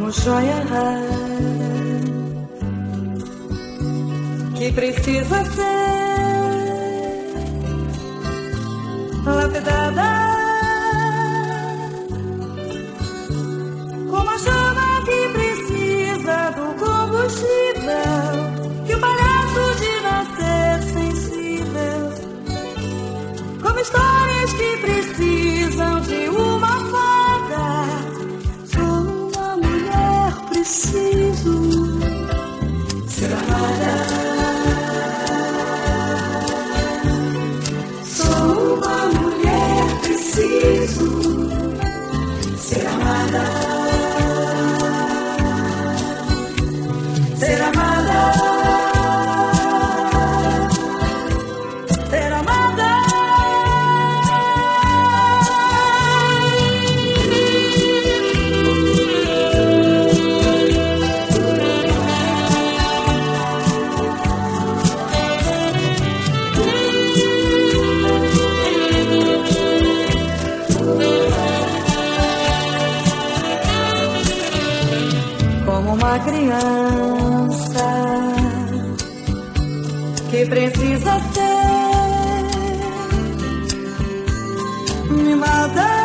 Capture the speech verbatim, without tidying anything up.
como joia rara que precisa ser lapidada, como a chama que precisa do combustível que o palhaço de nascer sensível, como histórias que precisam de uma fada. Sou uma mulher, preciso ser amada. Sou uma mulher, preciso ser amada. Ser amada. Ser amada. Como uma criança que precisa ser mimada.